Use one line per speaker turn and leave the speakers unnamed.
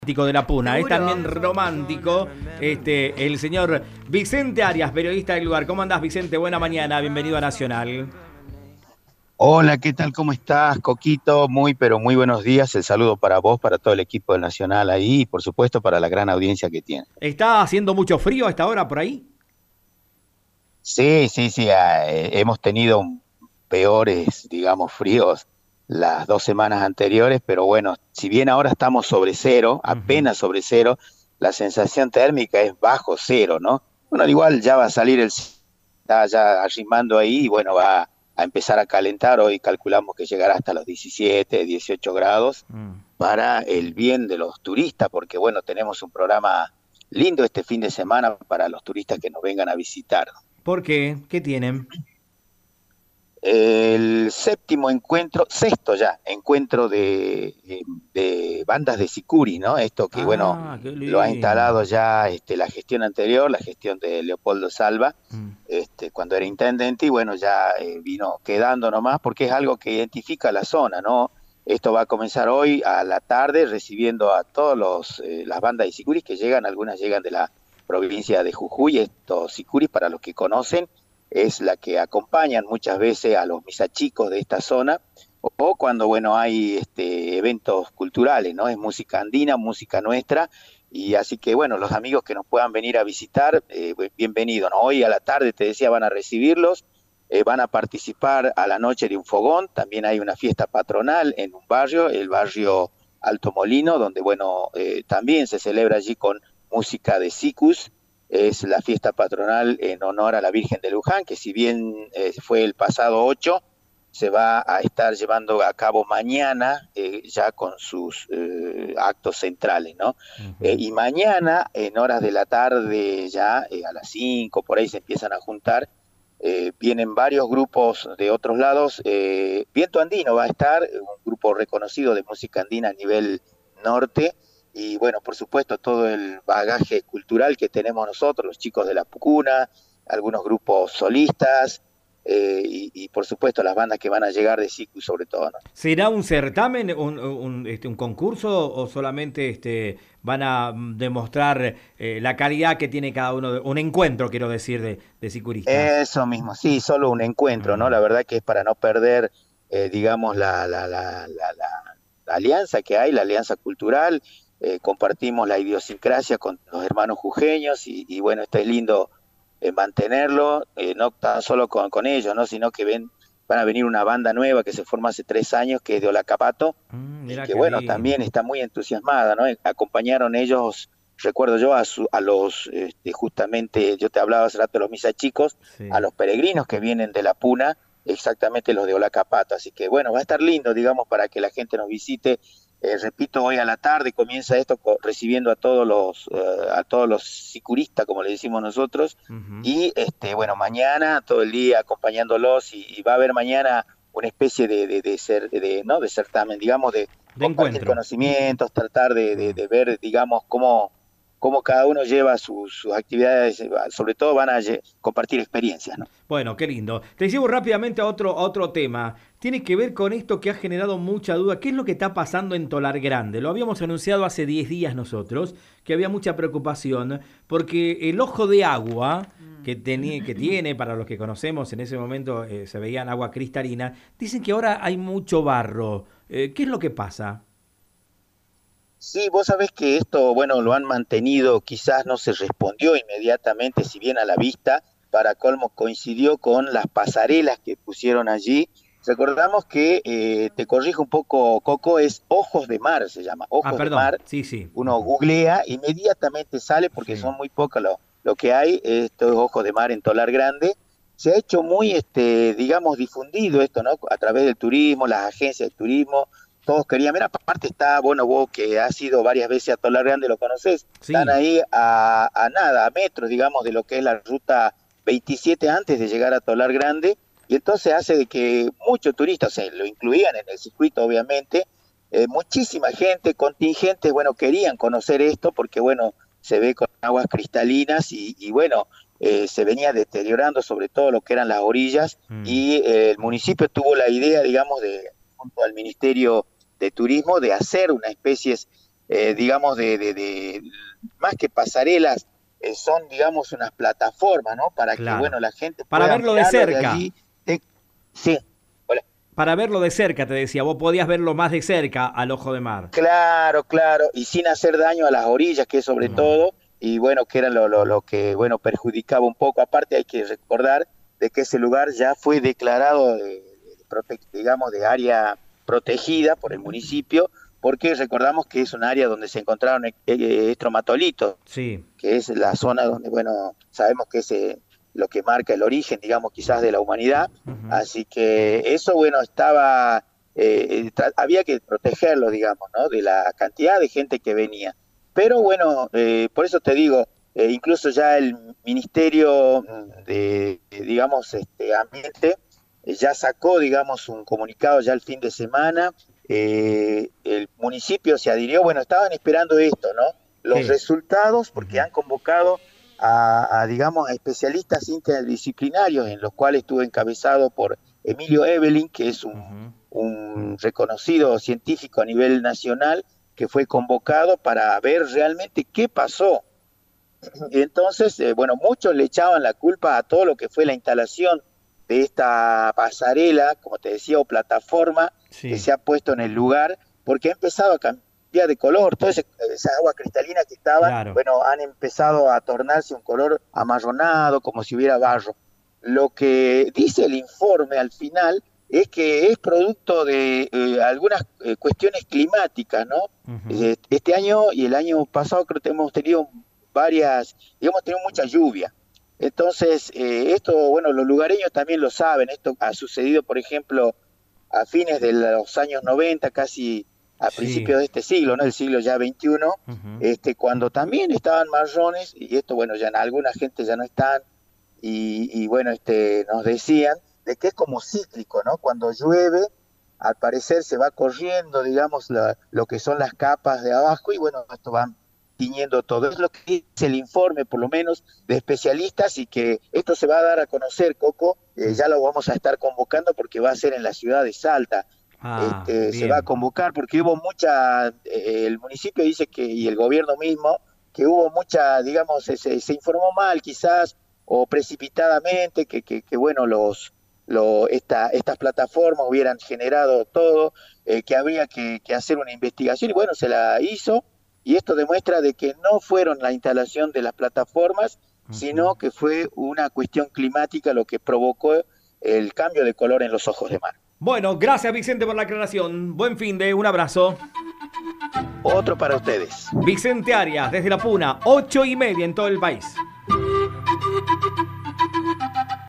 De la Puna, es
Seguro.
también romántico el señor Vicente Arias, periodista del lugar. ¿Cómo andás, Vicente? Buena mañana, bienvenido a Nacional.
Hola, ¿qué tal? ¿Cómo estás, Coquito? Muy, pero muy buenos días. El saludo para vos, para todo el equipo del Nacional ahí y por supuesto para la gran audiencia que tiene.
¿Está haciendo mucho frío a esta hora por ahí?
Sí, sí, sí, hemos tenido peores, digamos, fríos las 2 semanas anteriores, pero bueno, si bien ahora estamos sobre cero,
Ujú.
apenas sobre cero, la sensación térmica es bajo cero, ¿no? Bueno, al igual ya va a salir está ya arrimando ahí y bueno, va a empezar a calentar. Hoy calculamos que llegará hasta los 17, 18 grados
Mm.
para el bien de los turistas, porque bueno, tenemos un programa lindo este fin de semana para los turistas que nos vengan a visitar.
¿Por qué? ¿Qué tienen?
El séptimo encuentro, sexto ya, encuentro de bandas de Sicuri, ¿no? Esto que, bueno,
Ah, qué
lo ha instalado
lindo.
ya la gestión anterior, la gestión de Leopoldo Salva,
Mm.
cuando era intendente, y bueno, ya vino quedando nomás, porque es algo que identifica la zona, ¿no? Esto va a comenzar hoy a la tarde, recibiendo a todas las bandas de Sicuri que llegan, algunas llegan de la provincia de Jujuy. Estos Sicuri, para los que conocen, es la que acompañan muchas veces a los misachicos de esta zona, o cuando, bueno, hay eventos culturales, ¿no? Es música andina, música nuestra, y así que, bueno, los amigos que nos puedan venir a visitar, bienvenidos, ¿no? Hoy a la tarde, te decía, van a recibirlos, van a participar a la noche de un fogón, también hay una fiesta patronal en un barrio, el barrio Alto Molino, donde, bueno, también se celebra allí con música de Sicus. Es la fiesta patronal en honor a la Virgen de Luján, que si bien fue el pasado 8, se va a estar llevando a cabo mañana, ya con sus actos centrales, ¿no?
Ujú.
Y mañana, en horas de la tarde, ya a las 5 por ahí se empiezan a juntar, vienen varios grupos de otros lados. Viento Andino va a estar, un grupo reconocido de música andina a nivel norte, y bueno, por supuesto, todo el bagaje cultural que tenemos nosotros, los chicos de la Pucuna, algunos grupos solistas, y por supuesto las bandas que van a llegar de SICU sobre todo, ¿no?
¿Será un certamen, un concurso o solamente van a demostrar la calidad que tiene cada uno? Un encuentro, quiero decir, de sicuristas.
Eso mismo, sí, solo un encuentro, ¿no?
Mm.
La verdad que es para no perder, digamos, la alianza que hay, la alianza cultural. Compartimos la idiosincrasia con los hermanos jujeños, y bueno, esto es lindo mantenerlo, no tan solo con ellos, ¿no? Sino que van a venir una banda nueva que se forma hace 3 años, que es de Olacapato, y
Mira
que
qué
bueno,
lindo.
también está muy entusiasmada, ¿no? Acompañaron ellos, recuerdo yo, a los, justamente, yo te hablaba hace rato de los misa chicos, a
Sí.
los peregrinos que vienen de la Puna, exactamente los de Olacapato. Así que bueno, va a estar lindo, digamos, para que la gente nos visite. Repito, hoy a la tarde comienza esto recibiendo a todos los sicuristas, como le decimos nosotros,
Ujú.
y bueno, mañana todo el día acompañándolos, y va a haber mañana una especie ¿no? De certamen, digamos, de
De
compartir
encuentro.
conocimientos, tratar
Mm.
de ver, digamos, cómo cada uno lleva sus actividades. Sobre todo van a compartir experiencias, ¿no?
Bueno, qué lindo. Te llevo rápidamente a otro tema. Tiene que ver con esto que ha generado mucha duda. ¿Qué es lo que está pasando en Tolar Grande? Lo habíamos anunciado hace 10 días nosotros, que había mucha preocupación, porque el ojo de agua que tiene, para los que conocemos, en ese momento se veían agua cristalina, dicen que ahora hay mucho barro. ¿Qué es lo que pasa?
Sí, vos sabés que esto, bueno, lo han mantenido, quizás no se respondió inmediatamente, si bien a la vista, para colmo coincidió con las pasarelas que pusieron allí. Recordamos que, te corrijo un poco, Coco, es Ojos de Mar, se llama,
Ah,
Ojos de
perdón.
Mar.
Sí, sí.
Uno
Ujú.
googlea, inmediatamente sale, porque
Sí.
son muy pocos lo que hay. Esto es Ojos de Mar en Tolar Grande. Se ha hecho muy, digamos, difundido esto, ¿no? A través del turismo, las agencias de turismo, todos querían. Mira, aparte está, bueno, vos que has ido varias veces a Tolar Grande, lo conocés, están
Sí.
ahí a nada, a metros, digamos, de lo que es la ruta 27 antes de llegar a Tolar Grande, y entonces hace de que muchos turistas, se lo incluían en el circuito, obviamente, muchísima gente, contingentes, bueno, querían conocer esto porque, bueno, se ve con aguas cristalinas, y bueno, se venía deteriorando sobre todo lo que eran las orillas,
Mm.
y el municipio tuvo la idea, digamos, junto al Ministerio de Turismo, de hacer una especie digamos, más que pasarelas, son, digamos, unas plataformas, ¿no? Para que,
Claro.
bueno, la gente
Para
pueda
verlo de
mirarlo de
cerca.
allí. Sí, hola.
Para verlo de cerca, te decía. Vos podías verlo más de cerca al ojo de mar.
Claro, claro, y sin hacer daño a las orillas, que es sobre
Mm.
todo, y bueno, que era lo que, bueno, perjudicaba un poco. Aparte hay que recordar de que ese lugar ya fue declarado, digamos, de área protegida por el municipio, porque recordamos que es un área donde se encontraron estromatolitos,
Sí.
que es la zona donde, bueno, sabemos que es lo que marca el origen, digamos, quizás de la humanidad.
Ujú.
Así que eso, bueno, estaba, había que protegerlo, digamos, ¿no? De la cantidad de gente que venía. Pero bueno, por eso te digo, incluso ya el Ministerio digamos, Ambiente, ya sacó, digamos, un comunicado ya el fin de semana. El municipio se adhirió, bueno, estaban esperando esto, ¿no? Los
¿Qué?
resultados, porque
Ujú.
han convocado digamos, a especialistas interdisciplinarios, en los cuales estuvo encabezado por Emilio Evelyn, que es
Ujú.
un reconocido científico a nivel nacional, que fue convocado para ver realmente qué pasó. Y entonces, bueno, muchos le echaban la culpa a todo lo que fue la instalación de esta pasarela, como te decía, o plataforma que
Sí.
se ha puesto en el lugar, porque ha empezado a cambiar de color. Toda esa agua cristalina que estaban,
Claro.
bueno, han empezado a tornarse un color amarronado, como si hubiera barro. Lo que dice el informe al final es que es producto de algunas cuestiones climáticas, ¿no?
Ujú.
Este año y el año pasado creo que hemos tenido varias, digamos, tenido mucha lluvia. Entonces, esto, bueno, los lugareños también lo saben. Esto ha sucedido, por ejemplo, a fines de los años 90, casi a
Sí.
principios de este siglo, ¿no? El siglo ya XXI,
Ujú.
cuando también estaban marrones, y esto, bueno, ya en alguna gente ya no están, y bueno, nos decían de que es como cíclico, ¿no? Cuando llueve, al parecer se va corriendo, digamos, lo que son las capas de abajo, y bueno, esto va tiñendo todo. Es lo que dice el informe, por lo menos, de especialistas, y que esto se va a dar a conocer, Coco,
Mm.
ya lo vamos a estar convocando porque va a ser en la ciudad de Salta.
Ah,
Se va a
bien.
convocar porque hubo mucha, el municipio dice que, y el gobierno mismo, que hubo mucha, digamos, se informó mal quizás, o precipitadamente, que bueno, estas plataformas hubieran generado todo, que había que hacer una investigación, y bueno, se la hizo, y esto demuestra de que no fueron la instalación de las plataformas,
Ujú.
sino que fue una cuestión climática lo que provocó el cambio de color en los ojos de mar.
Bueno, gracias Vicente por la aclaración. Buen fin de un abrazo.
Otro para ustedes.
Vicente Arias, desde La Puna, 8:30 en todo el país.